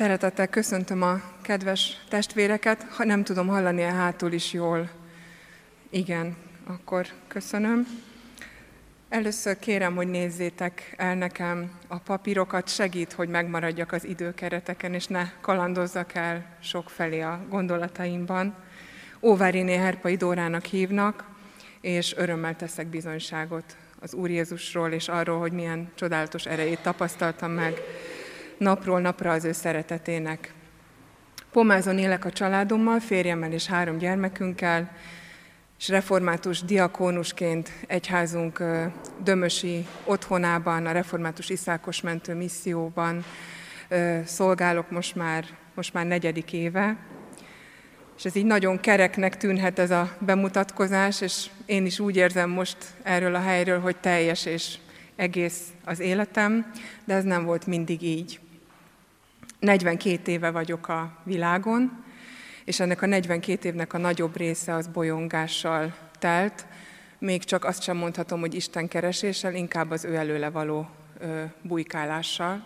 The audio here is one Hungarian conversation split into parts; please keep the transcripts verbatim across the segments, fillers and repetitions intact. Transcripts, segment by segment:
Szeretettel köszöntöm a kedves testvéreket, ha nem tudom hallani a hátul is jól. Igen, akkor köszönöm. Először kérem, hogy nézzétek el nekem a papírokat, segít, hogy megmaradjak az időkereteken, és ne kalandozzak el sokfelé a gondolataimban. Óváriné Herpai Dórának hívnak, és örömmel teszek bizonyságot az Úr Jézusról, és arról, hogy milyen csodálatos erejét tapasztaltam meg napról napra az ő szeretetének. Pomázon élek a családommal, férjemmel és három gyermekünkkel, és református diakónusként egyházunk dömösi otthonában, a református iszákos mentő misszióban szolgálok most már, most már negyedik éve. És ez így nagyon kereknek tűnhet ez a bemutatkozás, és én is úgy érzem most erről a helyről, hogy teljes és egész az életem, de ez nem volt mindig így. negyvenkét éve vagyok a világon, és ennek a negyvenkét évnek a nagyobb része az bolyongással telt. Még csak azt sem mondhatom, hogy Isten kereséssel, inkább az ő előle való ö, bujkálással.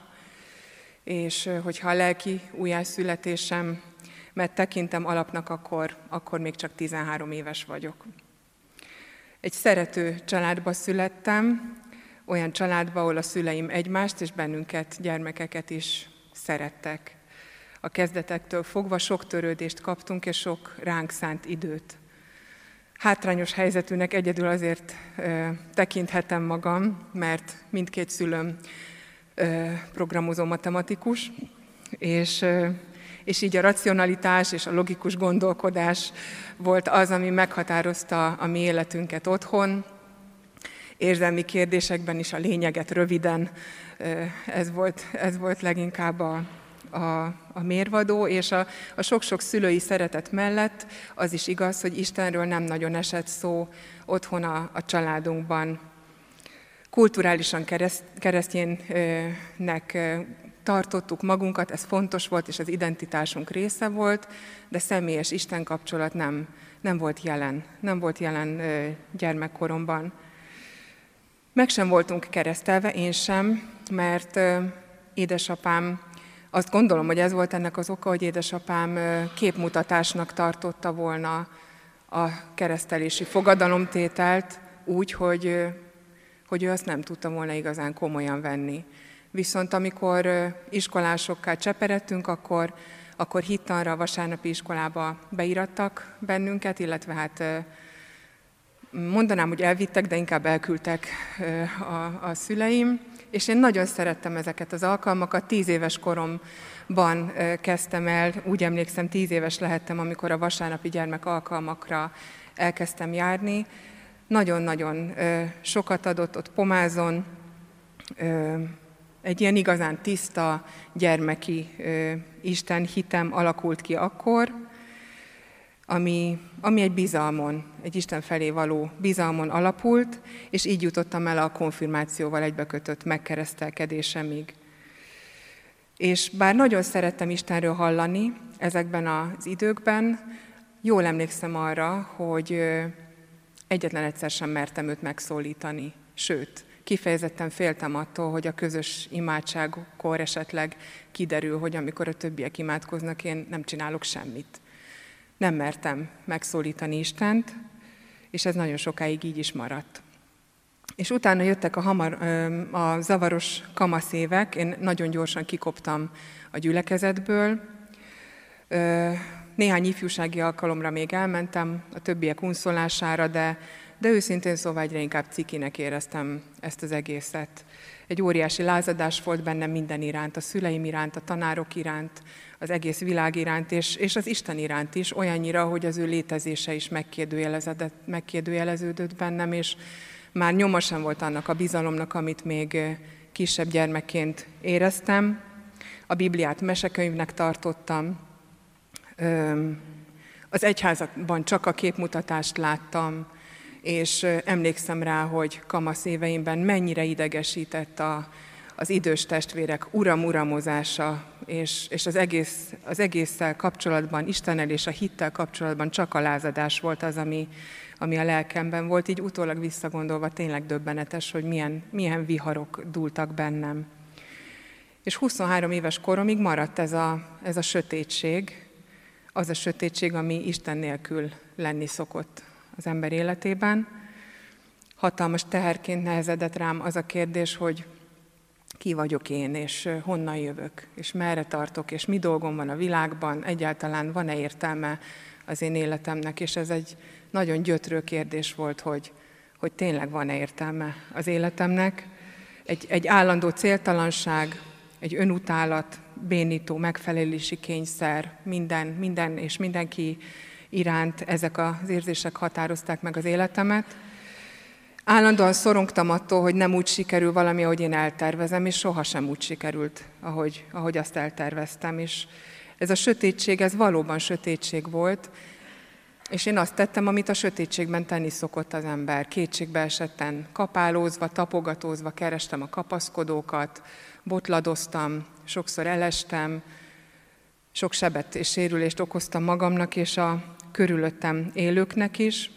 És ö, hogyha a lelki újjászületésem, mert tekintem alapnak, akkor, akkor még csak tizenhárom éves vagyok. Egy szerető családba születtem, olyan családba, ahol a szüleim egymást és bennünket, gyermekeket is szerettek. A kezdetektől fogva sok törődést kaptunk, és sok ránk szánt időt. Hátrányos helyzetűnek egyedül azért ö, tekinthetem magam, mert mindkét szülőm ö, programozó matematikus, és, ö, és így a racionalitás és a logikus gondolkodás volt az, ami meghatározta a mi életünket otthon. Érzelmi kérdésekben is a lényeget röviden, ez volt, ez volt leginkább a, a, a mérvadó, és a, a sok-sok szülői szeretet mellett az is igaz, hogy Istenről nem nagyon esett szó otthon a, a családunkban. Kulturálisan kereszt, kereszténynek tartottuk magunkat, ez fontos volt, és az identitásunk része volt, de személyes Isten kapcsolat nem, nem volt jelen, nem volt jelen gyermekkoromban. Meg sem voltunk keresztelve, én sem, mert édesapám, azt gondolom, hogy ez volt ennek az oka, hogy édesapám képmutatásnak tartotta volna a keresztelési fogadalomtételt úgy, hogy, hogy ő azt nem tudta volna igazán komolyan venni. Viszont amikor iskolásokká cseperedtünk, akkor, akkor hittanra a vasárnapi iskolába beirattak bennünket, illetve hát mondanám, hogy elvittek, de inkább elküldtek a, a szüleim, és én nagyon szerettem ezeket az alkalmakat. Tíz éves koromban kezdtem el, úgy emlékszem, tíz éves lehettem, amikor a vasárnapi gyermek alkalmakra elkezdtem járni. Nagyon-nagyon sokat adott ott Pomázon, egy ilyen igazán tiszta gyermeki Isten hitem alakult ki akkor, Ami, ami egy bizalmon, egy Isten felé való bizalmon alapult, és így jutottam el a konfirmációval egybekötött megkeresztelkedésemig. És bár nagyon szerettem Istenről hallani ezekben az időkben, jól emlékszem arra, hogy egyetlen egyszer sem mertem őt megszólítani. Sőt, kifejezetten féltem attól, hogy a közös imádságokkor esetleg kiderül, hogy amikor a többiek imádkoznak, én nem csinálok semmit. Nem mertem megszólítani Istent, és ez nagyon sokáig így is maradt. És utána jöttek a, hamar, a zavaros kamaszévek, én nagyon gyorsan kikoptam a gyülekezetből. Néhány ifjúsági alkalomra még elmentem, a többiek unszolására, de, de őszintén szóval egyre inkább cikinek éreztem ezt az egészet. Egy óriási lázadás volt bennem minden iránt, a szüleim iránt, a tanárok iránt, az egész világ iránt, és, és az Isten iránt is, olyannyira, hogy az ő létezése is megkérdőjeleződött bennem, és már nyoma sem volt annak a bizalomnak, amit még kisebb gyermekként éreztem. A Bibliát mesekönyvnek tartottam, az egyházakban csak a képmutatást láttam, és emlékszem rá, hogy kamasz éveimben mennyire idegesített a, az idős testvérek uram-uramozása, és, és az, egész, az egésszel kapcsolatban, Istennel és a hittel kapcsolatban csak a lázadás volt az, ami, ami a lelkemben volt. Így utólag visszagondolva tényleg döbbenetes, hogy milyen, milyen viharok dúltak bennem. És huszonhárom éves koromig maradt ez a, ez a sötétség, az a sötétség, ami Isten nélkül lenni szokott az ember életében. Hatalmas teherként nehezedett rám az a kérdés, hogy ki vagyok én, és honnan jövök, és merre tartok, és mi dolgom van a világban, egyáltalán van-e értelme az én életemnek, és ez egy nagyon gyötrő kérdés volt, hogy, hogy tényleg van-e értelme az életemnek. Egy, egy állandó céltalanság, egy önutálat, bénító megfelelési kényszer, minden, minden és mindenki iránt ezek az érzések határozták meg az életemet. Állandóan szorongtam attól, hogy nem úgy sikerül valami, ahogy én eltervezem, és sohasem úgy sikerült, ahogy, ahogy azt elterveztem. És ez a sötétség, ez valóban sötétség volt, és én azt tettem, amit a sötétségben tenni szokott az ember. Kétségbe esetten kapálózva, tapogatózva kerestem a kapaszkodókat, botladoztam, sokszor elestem, sok sebet és sérülést okoztam magamnak és a körülöttem élőknek is.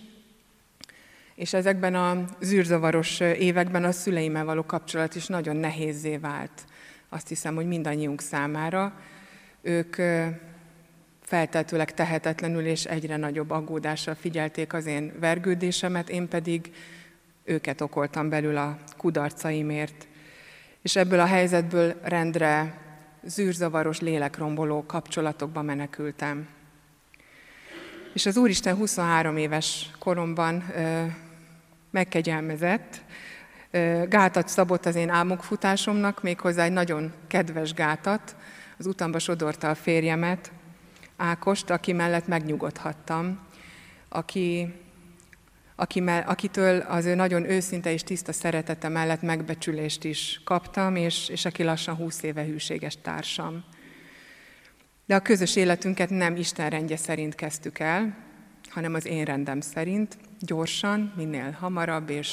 És ezekben a zűrzavaros években a szüleimmel való kapcsolat is nagyon nehézzé vált. Azt hiszem, hogy mindannyiunk számára. Ők feltehetőleg tehetetlenül és egyre nagyobb aggódással figyelték az én vergődésemet, én pedig őket okoltam belül a kudarcaimért. És ebből a helyzetből rendre zűrzavaros, lélekromboló kapcsolatokba menekültem. És az Úristen huszonhárom éves koromban ö, megkegyelmezett, ö, gátat szabott az én álmokfutásomnak, méghozzá egy nagyon kedves gátat, az utamba sodorta a férjemet, Ákost, aki mellett megnyugodhattam, aki, aki mell, akitől az ő nagyon őszinte és tiszta szeretete mellett megbecsülést is kaptam, és, és aki lassan húsz éve hűséges társam. De a közös életünket nem Isten rendje szerint kezdtük el, hanem az én rendem szerint, gyorsan, minél hamarabb, és,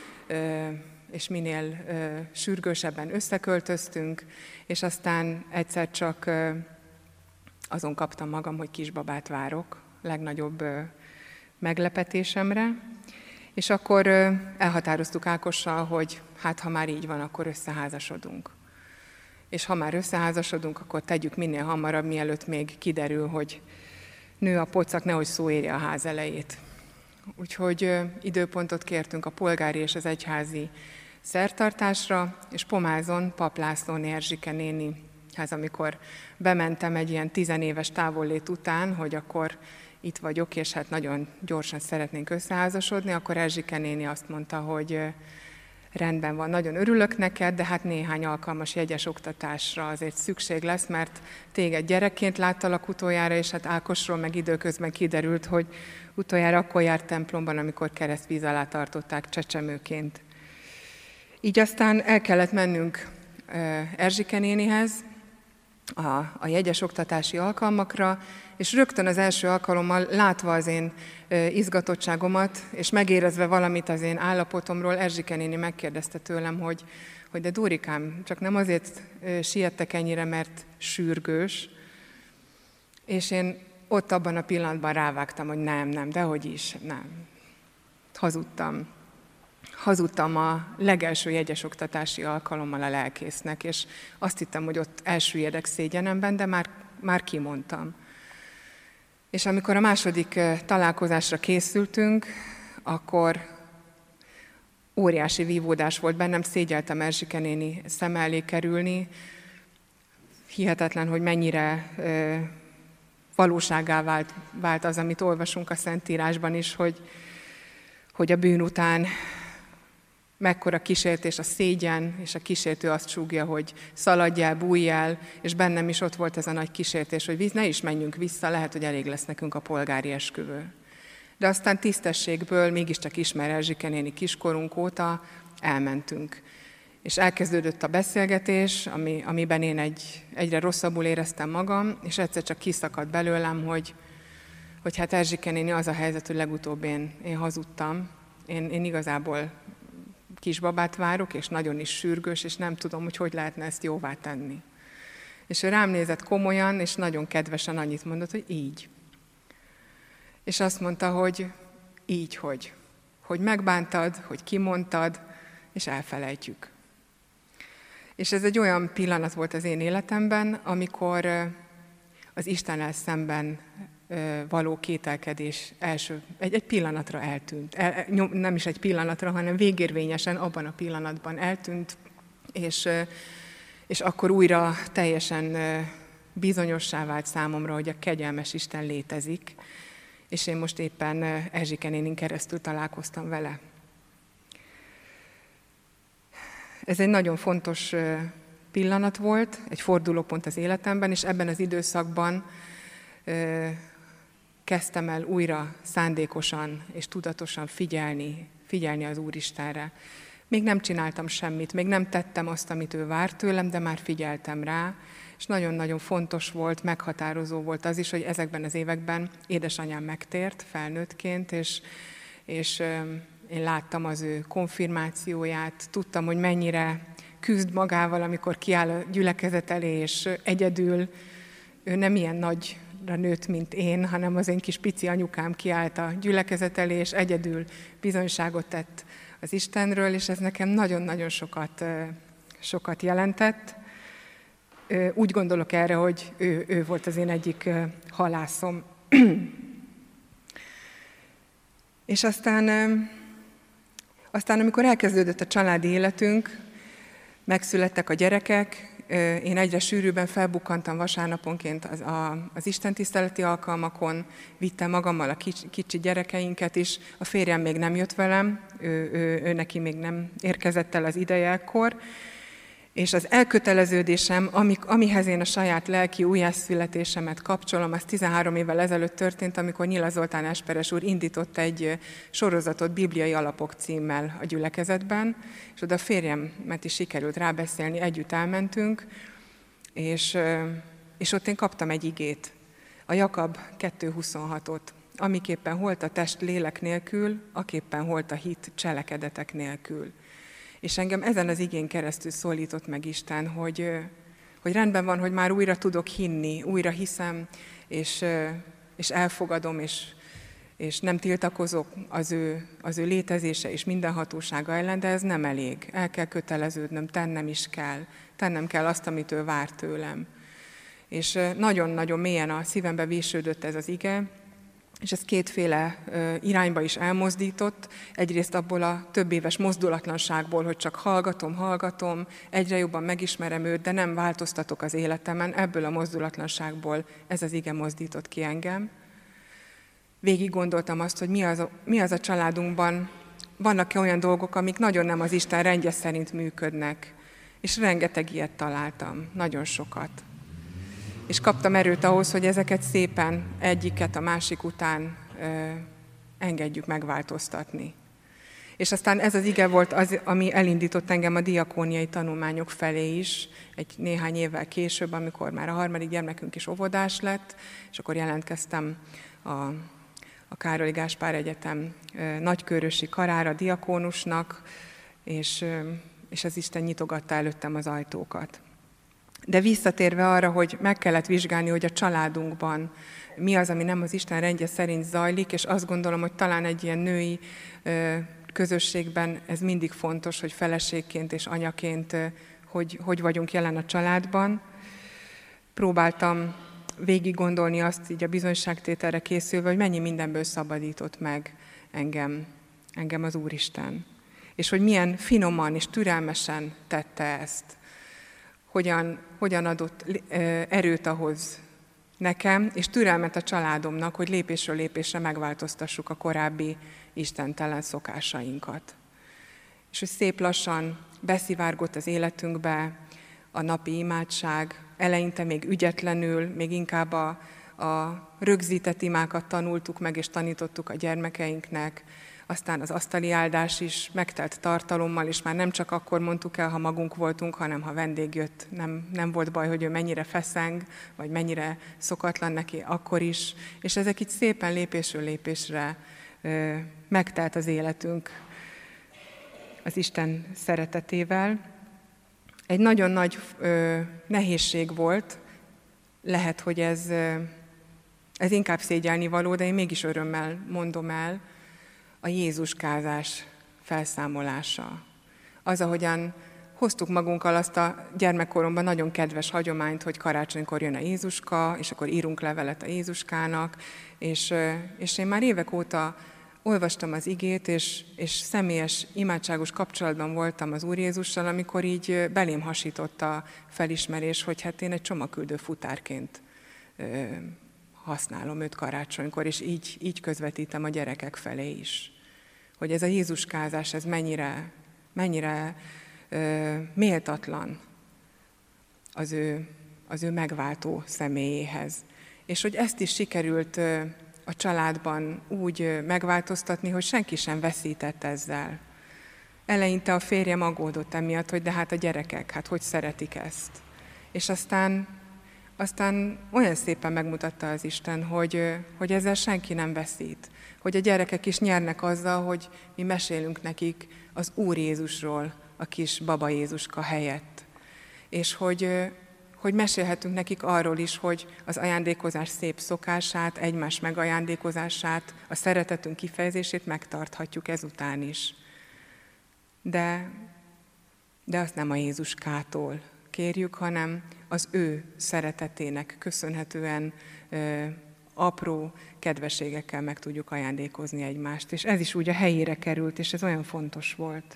és minél sürgősebben összeköltöztünk, és aztán egyszer csak azon kaptam magam, hogy kisbabát várok, legnagyobb meglepetésemre, és akkor elhatároztuk Ákossal, hogy hát ha már így van, akkor összeházasodunk. És ha már összeházasodunk, akkor tegyük minél hamarabb, mielőtt még kiderül, hogy nő a pocak, nehogy szó érje a ház elejét. Úgyhogy időpontot kértünk a polgári és az egyházi szertartásra, és Pomázon Pap Lászlóné Erzsike néni, hát amikor bementem egy ilyen tizenéves távollét után, hogy akkor itt vagyok, és hát nagyon gyorsan szeretnénk összeházasodni, akkor Erzsike néni azt mondta, hogy rendben van, nagyon örülök neked, de hát néhány alkalmas jegyes oktatásra azért szükség lesz, mert téged gyerekként láttalak utoljára, és hát Ákosról meg időközben kiderült, hogy utoljára akkor járt templomban, amikor keresztvíz alá tartották csecsemőként. Így aztán el kellett mennünk Erzsike nénihez a, a jegyes oktatási alkalmakra, és rögtön az első alkalommal, látva az én izgatottságomat, és megérezve valamit az én állapotomról, Erzsike néni megkérdezte tőlem, hogy, hogy de Dórikám, csak nem azért siettek ennyire, mert sürgős, és én ott abban a pillanatban rávágtam, hogy nem, nem, dehogy is, nem. Hazudtam. Hazudtam a legelső jegyes oktatási alkalommal a lelkésznek, és azt hittem, hogy ott elsüllyedek szégyenemben, de már, már kimondtam. És amikor a második találkozásra készültünk, akkor óriási vívódás volt bennem, szégyeltem Erzsike néni szem elé kerülni. Hihetetlen, hogy mennyire valóságá vált, vált az, amit olvasunk a Szentírásban is, hogy, hogy a bűn után mekkora kísértés a szégyen, és a kísértő azt súgja, hogy szaladj el, bújj el, és bennem is ott volt ez a nagy kísértés, hogy ne is menjünk vissza, lehet, hogy elég lesz nekünk a polgári esküvő. De aztán tisztességből, mégiscsak ismer Erzsike néni kiskorunk óta, elmentünk. És elkezdődött a beszélgetés, ami, amiben én egy, egyre rosszabbul éreztem magam, és egyszer csak kiszakadt belőlem, hogy, hogy hát Erzsike néni, az a helyzet, hogy legutóbb én, én hazudtam. Én, én igazából kisbabát várok, és nagyon is sürgős, és nem tudom, hogy hogy lehetne ezt jóvá tenni. És ő rám nézett komolyan, és nagyon kedvesen annyit mondott, hogy így. És azt mondta, hogy így, hogy. Hogy megbántad, hogy kimondtad, és elfelejtjük. És ez egy olyan pillanat volt az én életemben, amikor az Istennel szemben való kételkedés első, egy, egy pillanatra eltűnt. El, nem is egy pillanatra, hanem végérvényesen abban a pillanatban eltűnt, és, és akkor újra teljesen bizonyossá vált számomra, hogy a kegyelmes Isten létezik, és én most éppen Erzsike nénin keresztül találkoztam vele. Ez egy nagyon fontos pillanat volt, egy fordulópont az életemben, és ebben az időszakban kezdtem el újra szándékosan és tudatosan figyelni, figyelni az Úristenre. Még nem csináltam semmit, még nem tettem azt, amit ő várt tőlem, de már figyeltem rá, és nagyon-nagyon fontos volt, meghatározó volt az is, hogy ezekben az években édesanyám megtért felnőttként, és, és én láttam az ő konfirmációját, tudtam, hogy mennyire küzd magával, amikor kiáll a gyülekezet elé, és egyedül, ő nem ilyen nagyra nőtt, mint én, hanem az én kis pici anyukám kiállt a gyülekezet elé, és egyedül bizonyságot tett az Istenről, és ez nekem nagyon-nagyon sokat, sokat jelentett. Úgy gondolok erre, hogy ő, ő volt az én egyik halászom. És aztán, aztán, amikor elkezdődött a családi életünk, megszülettek a gyerekek, én egyre sűrűbben felbukkantam vasárnaponként az, a, az istentiszteleti alkalmakon, vittem magammal a kicsi, kicsi gyerekeinket is, a férjem még nem jött velem, ő, ő, ő neki még nem érkezett el az ideje ekkor, és az elköteleződésem, amik, amihez én a saját lelki újjászületésemet kapcsolom, az tizenhárom évvel ezelőtt történt, amikor Nyila Zoltán Esperes úr indított egy sorozatot Bibliai Alapok címmel a gyülekezetben, és oda a férjemet is sikerült rábeszélni, együtt elmentünk, és, és ott én kaptam egy igét, a Jakab kettő huszonhatot, amiképpen holt a test lélek nélkül, aképpen holt a hit cselekedetek nélkül. És engem ezen az igén keresztül szólított meg Isten, hogy, hogy rendben van, hogy már újra tudok hinni, újra hiszem, és, és elfogadom, és, és nem tiltakozok az ő, az ő létezése és mindenhatósága ellen, de ez nem elég. El kell köteleződnöm, tennem is kell. Tennem kell azt, amit ő vár tőlem. És nagyon-nagyon mélyen a szívembe vésődött ez az ige, és ez kétféle irányba is elmozdított. Egyrészt abból a több éves mozdulatlanságból, hogy csak hallgatom, hallgatom, egyre jobban megismerem őt, de nem változtatok az életemen. Ebből a mozdulatlanságból ez az ige mozdított ki engem. Végig gondoltam azt, hogy mi az a, mi az a családunkban, vannak-e olyan dolgok, amik nagyon nem az Isten rendje szerint működnek. És rengeteg ilyet találtam, nagyon sokat. És kaptam erőt ahhoz, hogy ezeket szépen egyiket a másik után ö, engedjük megváltoztatni. És aztán ez az ige volt az, ami elindított engem a diakóniai tanulmányok felé is, egy néhány évvel később, amikor már a harmadik gyermekünk is óvodás lett, és akkor jelentkeztem a, a Károly Gáspár Egyetem ö, nagykőrösi karára diakónusnak, és, ö, és az Isten nyitogatta előttem az ajtókat. De visszatérve arra, hogy meg kellett vizsgálni, hogy a családunkban mi az, ami nem az Isten rendje szerint zajlik, és azt gondolom, hogy talán egy ilyen női közösségben ez mindig fontos, hogy feleségként és anyaként hogy, hogy vagyunk jelen a családban. Próbáltam végig gondolni azt így a bizonyságtételre készülve, hogy mennyi mindenből szabadított meg engem, engem az Úristen. És hogy milyen finoman és türelmesen tette ezt. Hogyan, hogyan adott erőt ahhoz nekem, és türelmet a családomnak, hogy lépésről lépésre megváltoztassuk a korábbi istentelen szokásainkat. És hogy szép lassan beszivárgott az életünkbe a napi imádság, eleinte még ügyetlenül, még inkább a, a rögzített imákat tanultuk meg, és tanítottuk a gyermekeinknek, aztán az asztali áldás is megtelt tartalommal, és már nem csak akkor mondtuk el, ha magunk voltunk, hanem ha vendég jött, nem, nem volt baj, hogy ő mennyire feszeng, vagy mennyire szokatlan neki, akkor is. És ezek így szépen lépésről lépésre ö, megtelt az életünk az Isten szeretetével. Egy nagyon nagy ö, nehézség volt, lehet, hogy ez, ö, ez inkább szégyelnivaló, de én mégis örömmel mondom el, a Jézuskázás felszámolása. Az, ahogyan hoztuk magunkkal azt a gyermekkoromban nagyon kedves hagyományt, hogy karácsonykor jön a Jézuska, és akkor írunk levelet a Jézuskának, és, és én már évek óta olvastam az igét, és, és személyes, imádságos kapcsolatban voltam az Úr Jézussal, amikor így belém hasított a felismerés, hogy hát én egy csomagküldő futárként ö, használom őt karácsonykor, és így, így közvetítem a gyerekek felé is. Hogy ez a Jézuskázás, ez mennyire, mennyire ö, méltatlan az ő, az ő megváltó személyéhez. És hogy ezt is sikerült ö, a családban úgy megváltoztatni, hogy senki sem veszített ezzel. Eleinte a férjem aggódott emiatt, hogy de hát a gyerekek, hát hogy szeretik ezt. És aztán, aztán olyan szépen megmutatta az Isten, hogy, hogy ezzel senki nem veszít. Hogy a gyerekek is nyernek azzal, hogy mi mesélünk nekik az Úr Jézusról, a kis baba Jézuska helyett. És hogy, hogy mesélhetünk nekik arról is, hogy az ajándékozás szép szokását, egymás megajándékozását, a szeretetünk kifejezését megtarthatjuk ezután is. De, de azt nem a Jézuskától kérjük, hanem az ő szeretetének köszönhetően ö, apró kedvességekkel meg tudjuk ajándékozni egymást. És ez is úgy a helyére került, és ez olyan fontos volt.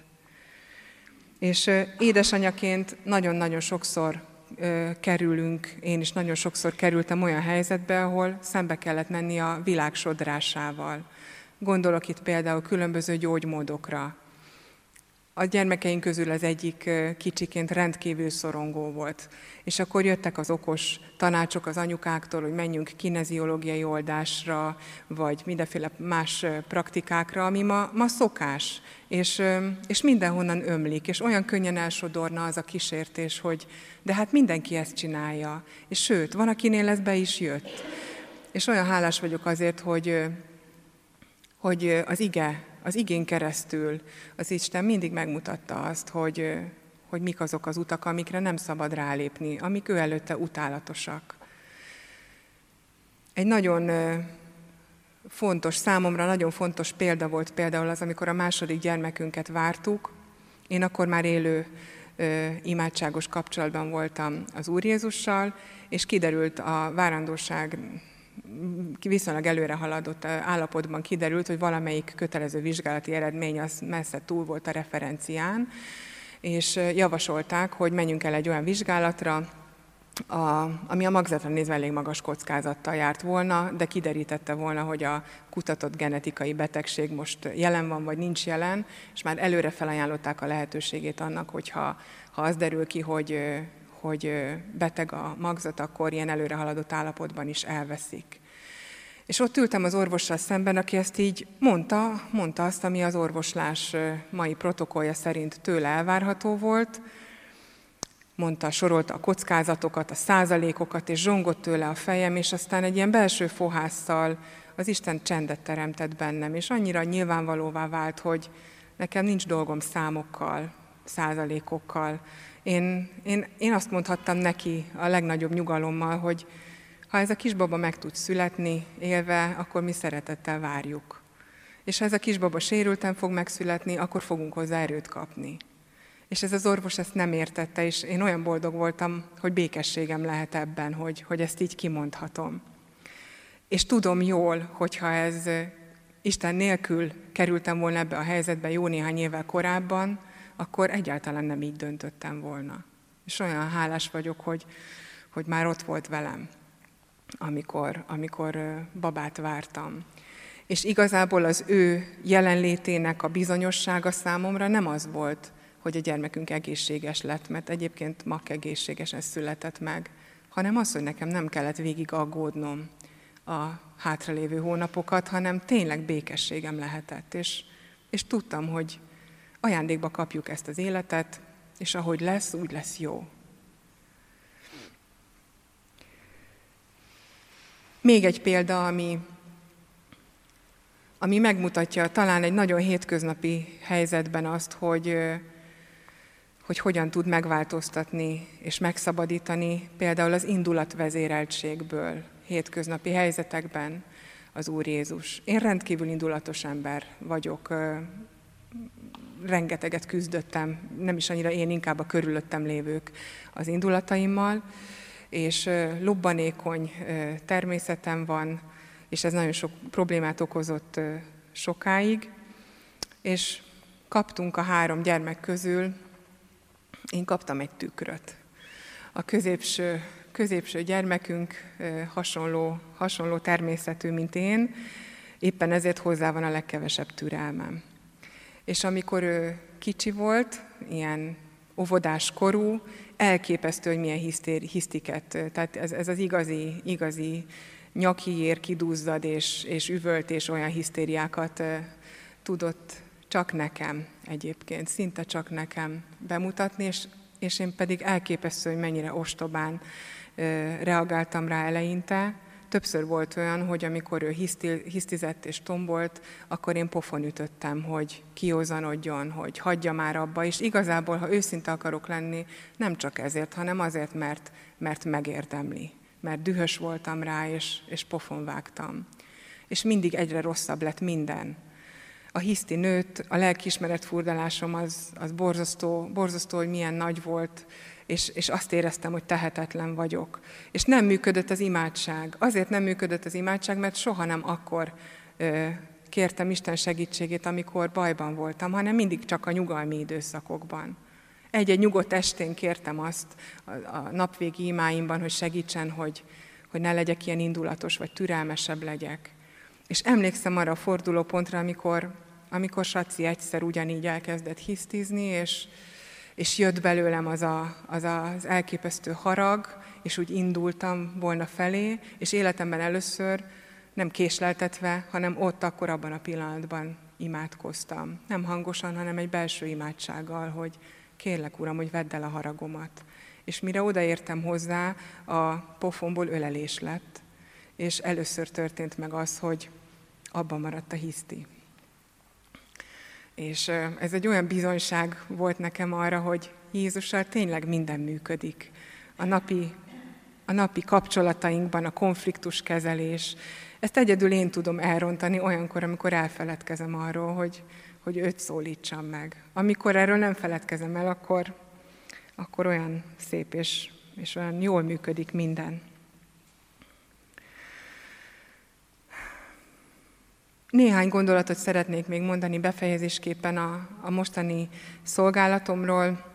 És ö, édesanyaként nagyon-nagyon sokszor ö, kerülünk, én is nagyon sokszor kerültem olyan helyzetbe, ahol szembe kellett menni a világ sodrásával. Gondolok itt például különböző gyógymódokra. A gyermekeink közül az egyik kicsiként rendkívül szorongó volt. És akkor jöttek az okos tanácsok az anyukáktól, hogy menjünk kineziológiai oldásra, vagy mindenféle más praktikákra, ami ma, ma szokás, és, és mindenhonnan ömlik, és olyan könnyen elsodorna az a kísértés, hogy de hát mindenki ezt csinálja. És sőt, van, akinél ez be is jött. És olyan hálás vagyok azért, hogy, hogy az ige, az igén keresztül az Isten mindig megmutatta azt, hogy, hogy mik azok az utak, amikre nem szabad rálépni, amik ő előtte utálatosak. Egy nagyon fontos, számomra nagyon fontos példa volt például az, amikor a második gyermekünket vártuk. Én akkor már élő imádságos kapcsolatban voltam az Úr Jézussal, és kiderült a várandóság viszonylag előre haladott állapotban kiderült, hogy valamelyik kötelező vizsgálati eredmény az messze túl volt a referencián, és javasolták, hogy menjünk el egy olyan vizsgálatra, a, ami a magzatra nézve elég magas kockázattal járt volna, de kiderítette volna, hogy a kutatott genetikai betegség most jelen van, vagy nincs jelen, és már előre felajánlották a lehetőségét annak, hogyha ha az derül ki, hogy hogy beteg a magzat, akkor ilyen előre haladott állapotban is elveszik. És ott ültem az orvossal szemben, aki ezt így mondta, mondta azt, ami az orvoslás mai protokollja szerint tőle elvárható volt, mondta, sorolta a kockázatokat, a százalékokat, és zsongott tőle a fejem, és aztán egy ilyen belső fohásszal az Isten csendet teremtett bennem, és annyira nyilvánvalóvá vált, hogy nekem nincs dolgom számokkal, százalékokkal. Én, én, én azt mondhattam neki a legnagyobb nyugalommal, hogy ha ez a kisbaba meg tud születni élve, akkor mi szeretettel várjuk. És ha ez a kisbaba sérülten fog megszületni, akkor fogunk hozzá erőt kapni. És ez az orvos ezt nem értette, és én olyan boldog voltam, hogy békességem lehet ebben, hogy, hogy ezt így kimondhatom. És tudom jól, hogyha ez Isten nélkül kerültem volna ebbe a helyzetbe jó néhány évvel korábban, akkor egyáltalán nem így döntöttem volna. És olyan hálás vagyok, hogy, hogy már ott volt velem, amikor, amikor babát vártam. És igazából az ő jelenlétének a bizonyossága számomra nem az volt, hogy a gyermekünk egészséges lett, mert egyébként mak egészségesen született meg, hanem az, hogy nekem nem kellett végig aggódnom a hátralévő hónapokat, hanem tényleg békességem lehetett. És, és tudtam, hogy ajándékba kapjuk ezt az életet, és ahogy lesz, úgy lesz jó. Még egy példa, ami, ami megmutatja talán egy nagyon hétköznapi helyzetben azt, hogy, hogy hogyan tud megváltoztatni és megszabadítani például az indulatvezéreltségből hétköznapi helyzetekben az Úr Jézus. Én rendkívül indulatos ember vagyok, rengeteget küzdöttem, nem is annyira én, inkább a körülöttem lévők az indulataimmal, és lobbanékony természetem van, és ez nagyon sok problémát okozott sokáig, és kaptunk a három gyermek közül, én kaptam egy tükröt. A középső, középső gyermekünk hasonló, hasonló természetű, mint én, éppen ezért hozzá van a legkevesebb türelmem. És amikor ő kicsi volt, ilyen óvodás korú, elképesztő, hogy milyen hisztér, hisztiket, tehát ez, ez az igazi, igazi nyakiér kiduzzad és, és üvölt, és olyan hisztériákat tudott csak nekem egyébként, szinte csak nekem bemutatni, és, és én pedig elképesztő, hogy mennyire ostobán reagáltam rá eleinte. Többször volt olyan, hogy amikor ő hisztizett és tombolt, akkor én pofon ütöttem, hogy kiózanodjon, hogy hagyja már abba, és igazából, ha őszinte akarok lenni, nem csak ezért, hanem azért, mert, mert megérdemli, mert dühös voltam rá, és, és pofon vágtam. És mindig egyre rosszabb lett minden. A hiszti nőtt, a lelkiismeret furdalásom az, az borzasztó, borzasztó, hogy milyen nagy volt, és, és azt éreztem, hogy tehetetlen vagyok. És nem működött az imádság. Azért nem működött az imádság, mert soha nem akkor ö, kértem Isten segítségét, amikor bajban voltam, hanem mindig csak a nyugalmi időszakokban. Egy-egy nyugodt estén kértem azt a, a napvégi imáimban, hogy segítsen, hogy, hogy ne legyek ilyen indulatos, vagy türelmesebb legyek. És emlékszem arra a fordulópontra, amikor, amikor Saci egyszer ugyanígy elkezdett hisztizni, és, és jött belőlem az, a, az az elképesztő harag, és úgy indultam volna felé, és életemben először nem késleltetve, hanem ott akkor abban a pillanatban imádkoztam. Nem hangosan, hanem egy belső imádsággal, hogy kérlek, Uram, hogy vedd el a haragomat. És mire odaértem hozzá, a pofonból ölelés lett, és először történt meg az, hogy abban maradt a hiszti. És ez egy olyan bizonyság volt nekem arra, hogy Jézussal tényleg minden működik. A napi, a napi kapcsolatainkban a konfliktuskezelés. Ezt egyedül én tudom elrontani olyankor, amikor elfeledkezem arról, hogy, hogy őt szólítsam meg. Amikor erről nem feledkezem el, akkor, akkor olyan szép és, és olyan jól működik minden. Néhány gondolatot szeretnék még mondani befejezésképpen a, a mostani szolgálatomról.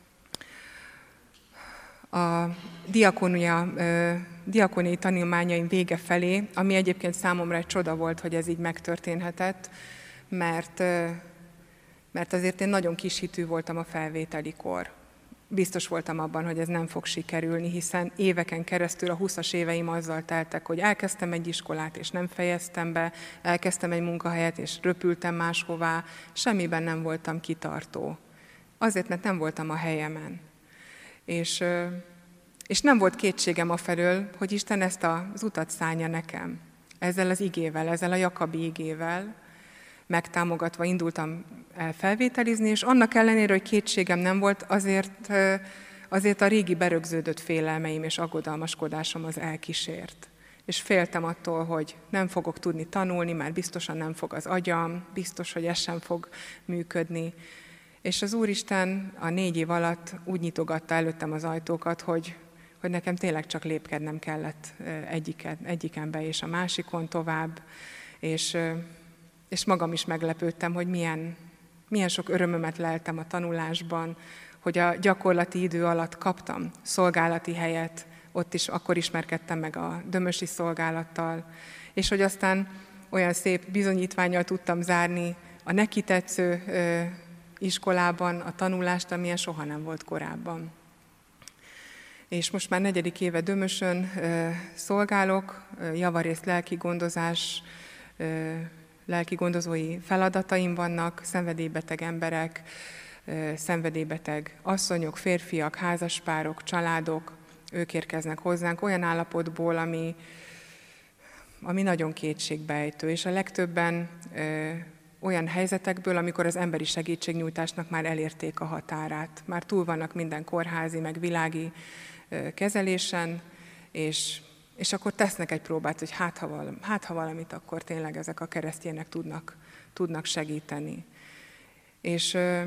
A diakónia, diakóniai tanulmányaim vége felé, ami egyébként számomra egy csoda volt, hogy ez így megtörténhetett, mert, mert azért én nagyon kishitű voltam a felvételikor. Biztos voltam abban, hogy ez nem fog sikerülni, hiszen éveken keresztül a huszas éveim azzal teltek, hogy elkezdtem egy iskolát, és nem fejeztem be, elkezdtem egy munkahelyet, és röpültem máshová, semmiben nem voltam kitartó. Azért, mert nem voltam a helyemen. És, és nem volt kétségem afelől, hogy Isten ezt az utat szánja nekem. Ezzel az igével, ezzel a Jakabi igével megtámogatva indultam el felvételizni, és annak ellenére, hogy kétségem nem volt, azért, azért a régi berögződött félelmeim és aggodalmaskodásom az elkísért. És féltem attól, hogy nem fogok tudni tanulni, már biztosan nem fog az agyam, biztos, hogy ez sem fog működni. És az Úristen a négy év alatt úgy nyitogatta előttem az ajtókat, hogy, hogy nekem tényleg csak lépkednem kellett egyiken, egyikenbe és a másikon tovább, és, és magam is meglepődtem, hogy milyen, milyen sok örömömet leltem a tanulásban, hogy a gyakorlati idő alatt kaptam szolgálati helyet, ott is akkor ismerkedtem meg a dömösi szolgálattal, és hogy aztán olyan szép bizonyítvánnyal tudtam zárni a neki tetsző iskolában a tanulást, amilyen soha nem volt korábban. És most már negyedik éve Dömösön szolgálok, javarészt lelki gondozás, lelki gondozói feladataim vannak, szenvedélybeteg emberek, szenvedélybeteg asszonyok, férfiak, házaspárok, családok, ők érkeznek hozzánk olyan állapotból, ami, ami nagyon kétségbejtő, és a legtöbben ö, olyan helyzetekből, amikor az emberi segítségnyújtásnak már elérték a határát. Már túl vannak minden kórházi, meg világi ö, kezelésen, és, és akkor tesznek egy próbát, hogy hát ha, valami, hát ha valamit, akkor tényleg ezek a keresztjének tudnak, tudnak segíteni. És ö,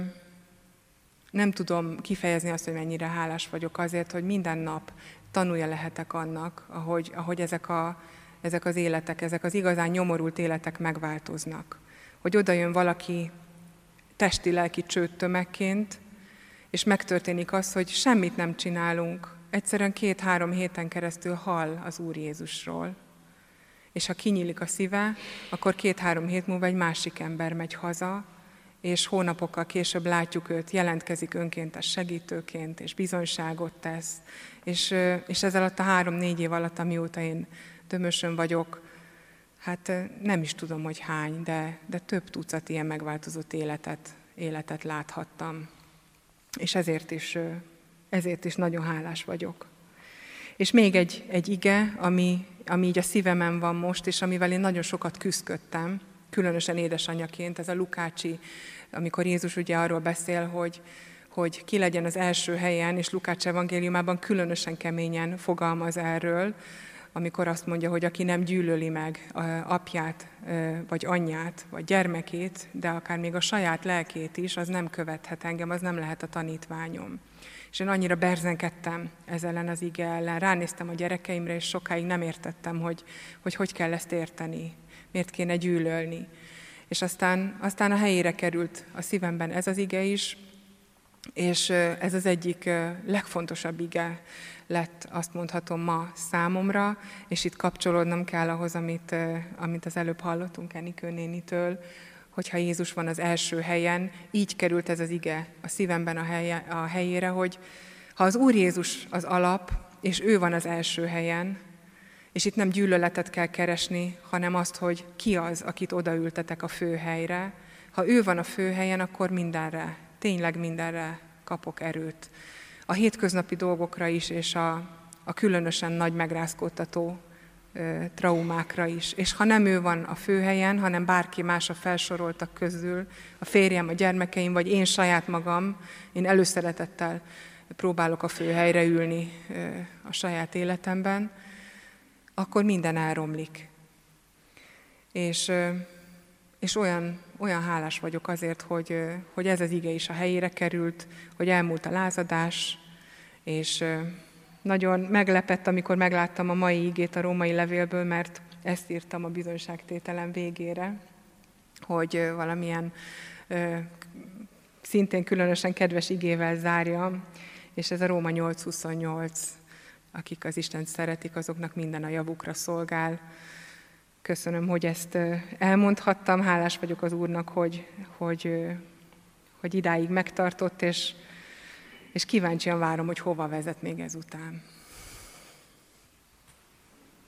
nem tudom kifejezni azt, hogy mennyire hálás vagyok azért, hogy minden nap tanulja lehetek annak, ahogy, ahogy ezek, a, ezek az életek, ezek az igazán nyomorult életek megváltoznak. Hogy oda jön valaki testi-lelki csőttömegként, és megtörténik az, hogy semmit nem csinálunk, egyszerűen két-három héten keresztül hall az Úr Jézusról. És ha kinyílik a szíve, akkor két-három hét múlva egy másik ember megy haza, és hónapokkal később látjuk őt, jelentkezik önkéntes segítőként, és bizonyságot tesz. És, és ez alatt a három-négy év alatt, amióta én Tömösön vagyok, hát nem is tudom, hogy hány, de, de több tucat ilyen megváltozott életet, életet láthattam. És ezért is, ezért is nagyon hálás vagyok. És még egy, egy ige, ami, ami így a szívemen van most, és amivel én nagyon sokat küzdködtem, különösen édesanyaként, ez a Lukácsi, amikor Jézus ugye arról beszél, hogy, hogy ki legyen az első helyen, és Lukács evangéliumában különösen keményen fogalmaz erről, amikor azt mondja, hogy aki nem gyűlöli meg apját, vagy anyját, vagy gyermekét, de akár még a saját lelkét is, az nem követhet engem, az nem lehet a tanítványom. És én annyira berzenkedtem ez ellen az ige ellen, ránéztem a gyerekeimre, és sokáig nem értettem, hogy hogy, hogy kell ezt érteni, miért kéne gyűlölni. És aztán, aztán a helyére került a szívemben ez az ige is, és ez az egyik legfontosabb ige lett, azt mondhatom ma számomra, és itt kapcsolódnom kell ahhoz, amit, amit az előbb hallottunk Enikő nénitől, hogyha Jézus van az első helyen, így került ez az ige a szívemben a, helye, a helyére, hogy ha az Úr Jézus az alap, és ő van az első helyen, és itt nem gyűlöletet kell keresni, hanem azt, hogy ki az, akit odaültetek a főhelyre. Ha ő van a főhelyen, akkor mindenre, tényleg mindenre kapok erőt. A hétköznapi dolgokra is, és a, a különösen nagy megrázkódtató ö, traumákra is. És ha nem ő van a főhelyen, hanem bárki más a felsoroltak közül, a férjem, a gyermekeim, vagy én saját magam, én előszeretettel próbálok a főhelyre ülni ö, a saját életemben, akkor minden elromlik. És, és olyan, olyan hálás vagyok azért, hogy, hogy ez az ige is a helyére került, hogy elmúlt a lázadás, és nagyon meglepett, amikor megláttam a mai igét a római levélből, mert ezt írtam a bizonyságtételem végére, hogy valamilyen szintén különösen kedves igével zárjam, és ez a Róma nyolc huszonnyolc. Akik az Istent szeretik, azoknak minden a javukra szolgál. Köszönöm, hogy ezt elmondhattam. Hálás vagyok az Úrnak, hogy, hogy, hogy idáig megtartott, és, és kíváncsian várom, hogy hova vezet még ezután.